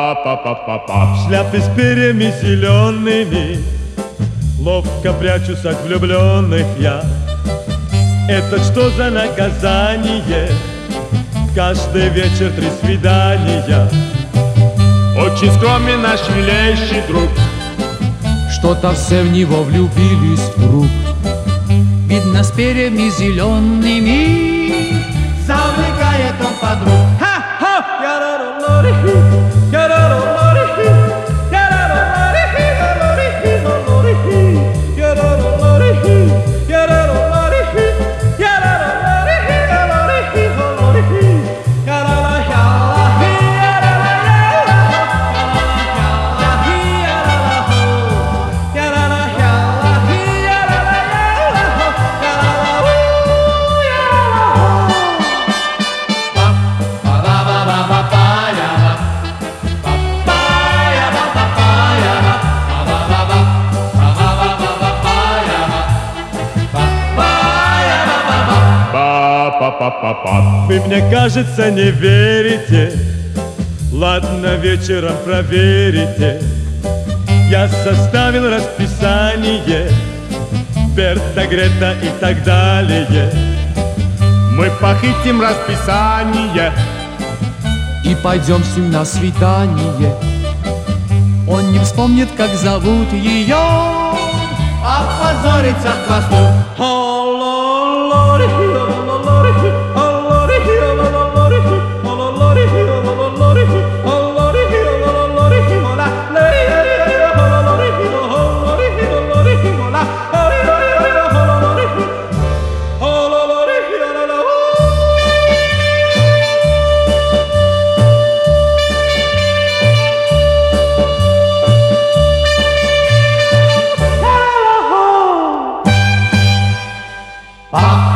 Па-па-па-па-па. Шляпы с перьями зелеными ловко прячусь от влюбленных я. Это что за наказание? Каждый вечер 3 свидания. Очень скромен наш милейший друг. Что-то все в него влюбились вдруг. Видно, с перьями зелеными Завлекает он подруг. Вы, мне кажется, не верите. Ладно, вечером проверите. Я составил расписание Берта, Грета и так далее. Мы похитим расписание И пойдем с ним на свидание. он не вспомнит, как зовут ее. опозориться к хвосту. Па